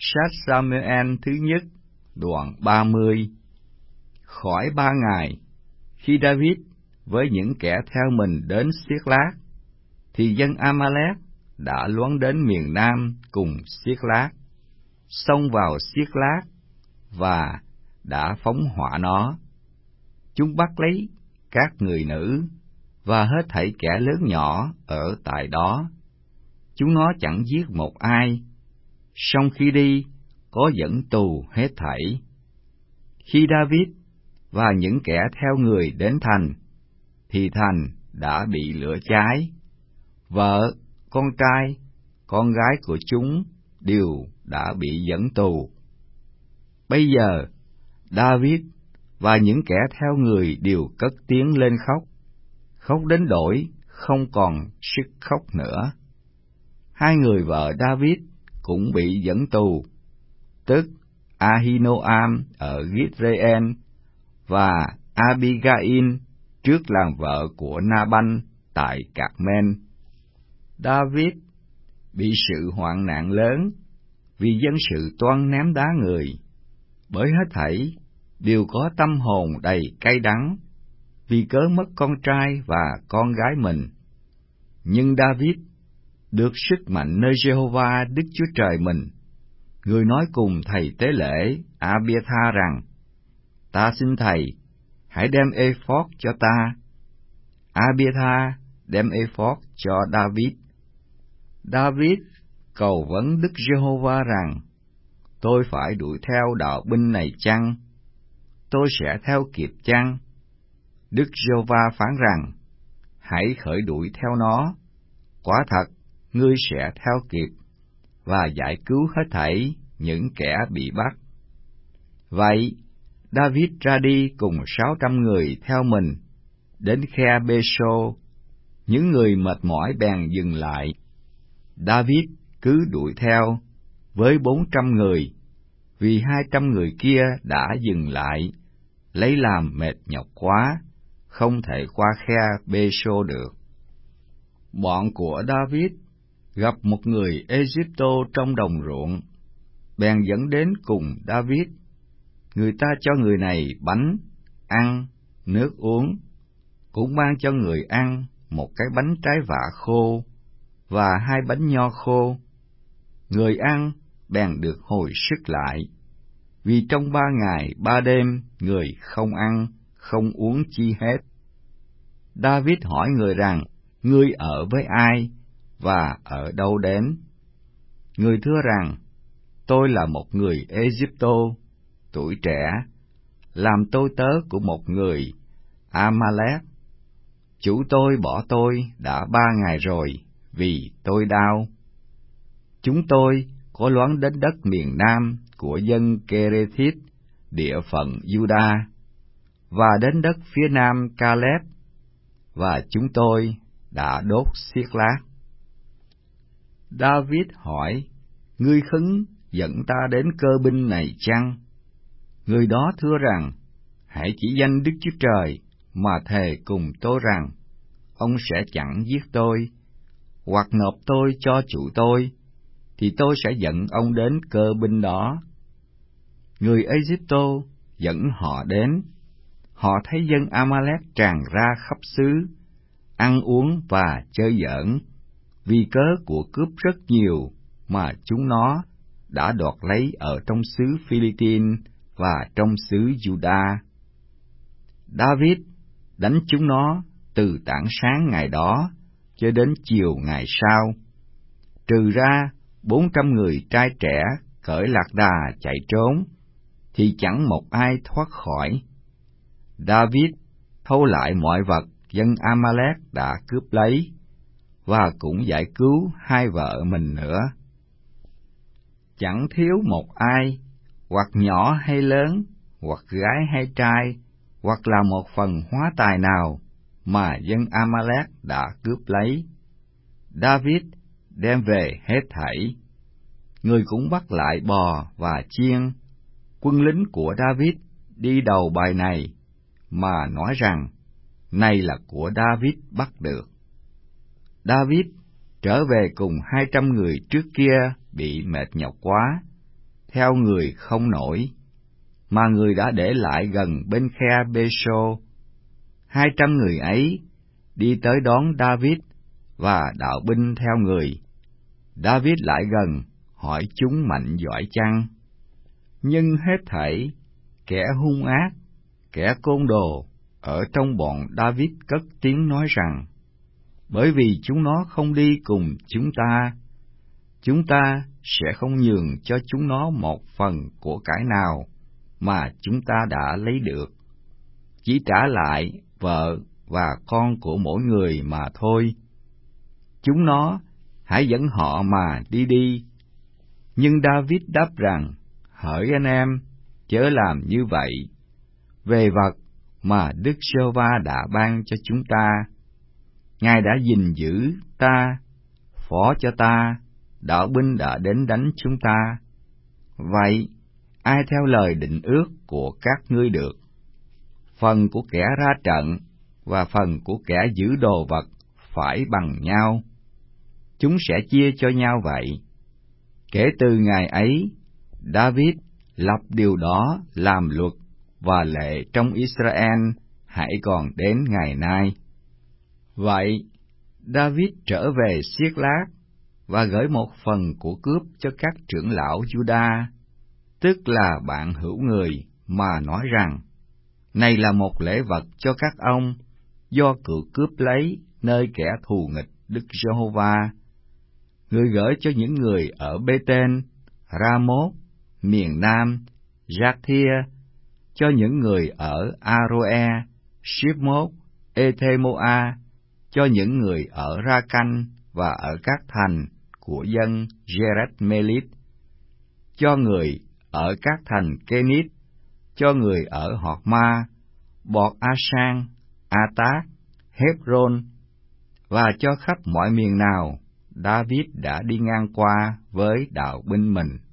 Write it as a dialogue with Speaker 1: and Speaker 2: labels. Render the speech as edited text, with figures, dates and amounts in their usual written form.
Speaker 1: Sách Sa-mue-el thứ nhất, đoạn 30. Khỏi 3 ngày, khi David với những kẻ theo mình đến Xiếc-lát, thì dân A-ma-lét đã loán đến miền nam cùng Xiếc-lát, xông vào Xiếc-lát và đã phóng hỏa nó. Chúng bắt lấy các người nữ và hết thảy kẻ lớn nhỏ ở tại đó. Chúng nó chẳng giết một ai, song khi đi có dẫn tù hết thảy. Khi David và những kẻ theo người đến thành, thì thành đã bị lửa cháy. Vợ, con trai, con gái của chúng đều đã bị dẫn tù. Bây giờ, David và những kẻ theo người đều cất tiếng lên khóc, khóc đến đổi không còn sức khóc nữa. Hai người vợ David cũng bị dẫn tù, tức Ahinoam ở Githreên và Abigail trước làm vợ của Naban tại Carmel. David bị sự hoạn nạn lớn vì dân sự toan ném đá người, bởi hết thảy đều có tâm hồn đầy cay đắng vì cớ mất con trai và con gái mình. Nhưng David được sức mạnh nơi Giê-hô-va Đức Chúa Trời mình, người nói cùng thầy tế lễ Abiathar rằng: Ta xin thầy, hãy đem ephod cho ta. Abiathar đem ephod cho David. David cầu vấn Đức Giê-hô-va rằng: Tôi phải đuổi theo đạo binh này chăng? Tôi sẽ theo kịp chăng? Đức Giê-hô-va phán rằng: Hãy khởi đuổi theo nó. Quả thật, ngươi sẽ theo kịp và giải cứu hết thảy những kẻ bị bắt. Vậy, David ra đi cùng 600 người theo mình, đến khe Bê-sô. Những người mệt mỏi bèn dừng lại. David cứ đuổi theo với 400 người, vì 200 người kia đã dừng lại, lấy làm mệt nhọc quá, không thể qua khe Bê-sô được. Bọn của David gặp một người Ê-díp-tô trong đồng ruộng, bèn dẫn đến cùng David. Người ta cho người này bánh, ăn, nước uống, cũng mang cho người ăn một cái bánh trái vạ khô và 2 bánh nho khô. Người ăn bèn được hồi sức lại, vì trong 3 ngày 3 đêm người không ăn, không uống chi hết. David hỏi người rằng: Ngươi ở với ai và ở đâu đến? Người thưa rằng: Tôi là một người Ê-díp-tô, tuổi trẻ, làm tôi tớ của một người A-ma-lét. Chủ tôi bỏ tôi đã 3 ngày rồi, vì tôi đau. Chúng tôi có loán đến đất miền nam của dân Kerethit, địa phận Juda, và đến đất phía nam Caleb, và chúng tôi đã đốt Xiếc-lát. David hỏi: Ngươi khứng dẫn ta đến cơ binh này chăng? Người đó thưa rằng: Hãy chỉ danh Đức Chúa Trời mà thề cùng tôi rằng: Ông sẽ chẳng giết tôi, hoặc nộp tôi cho chủ tôi, thì tôi sẽ dẫn ông đến cơ binh đó. Người Ê-díp-tô dẫn họ đến. Họ thấy dân A-ma-lét tràn ra khắp xứ, ăn uống và chơi giỡn, vì cớ của cướp rất nhiều mà chúng nó đã đoạt lấy ở trong xứ Phi-li-tin và trong xứ Juda. David đánh chúng nó từ tảng sáng ngày đó cho đến chiều ngày sau, trừ ra 400 người trai trẻ cởi lạc đà chạy trốn, thì chẳng một ai thoát khỏi. David thâu lại mọi vật dân A-ma-lét đã cướp lấy, và cũng giải cứu 2 vợ mình nữa. Chẳng thiếu một ai, hoặc nhỏ hay lớn, hoặc gái hay trai, hoặc là một phần hóa tài nào mà dân A-ma-lét đã cướp lấy. David đem về hết thảy. Người cũng bắt lại bò và chiên. Quân lính của David đi đầu bài này, mà nói rằng: Này là của David bắt được. David trở về cùng 200 người trước kia bị mệt nhọc quá, theo người không nổi, mà người đã để lại gần bên khe Bê-sô. 200 người ấy đi tới đón David và đạo binh theo người. David lại gần, hỏi chúng mạnh giỏi chăng? Nhưng hết thảy kẻ hung ác, kẻ côn đồ ở trong bọn David cất tiếng nói rằng: bởi vì chúng nó không đi cùng chúng ta sẽ không nhường cho chúng nó một phần của cải nào mà chúng ta đã lấy được, chỉ trả lại vợ và con của mỗi người mà thôi. Chúng nó hãy dẫn họ mà đi. Nhưng David đáp rằng: hỡi anh em, chớ làm như vậy. Về vật mà Đức Giê-hô-va đã ban cho chúng ta, Ngài đã gìn giữ ta, phó cho ta, đạo binh đã đến đánh chúng ta. Vậy, ai theo lời định ước của các ngươi được? Phần của kẻ ra trận và phần của kẻ giữ đồ vật phải bằng nhau. Chúng sẽ chia cho nhau vậy. Kể từ ngày ấy, David lập điều đó làm luật và lệ trong Israel hãy còn đến ngày nay. Vậy, David trở về Siết-lát và gửi một phần của cướp cho các trưởng lão Giuđa, tức là bạn hữu người, mà nói rằng: này là một lễ vật cho các ông do cựu cướp lấy nơi kẻ thù nghịch Đức Giê-hô-va. Người gửi cho những người ở Bê-tên, Ra-mốt, miền Nam, Giác-thia, cho những người ở A-rô-e, Ship-mốt, Ê-thê-mô-a, cho những người ở Ra-canh và ở các thành của dân Geret-mê-lít, cho người ở các thành Kê-nít, cho người ở Họt-ma, Bọt-a-sang, A-tác, Hép-rôn, và cho khắp mọi miền nào David đã đi ngang qua với đạo binh mình.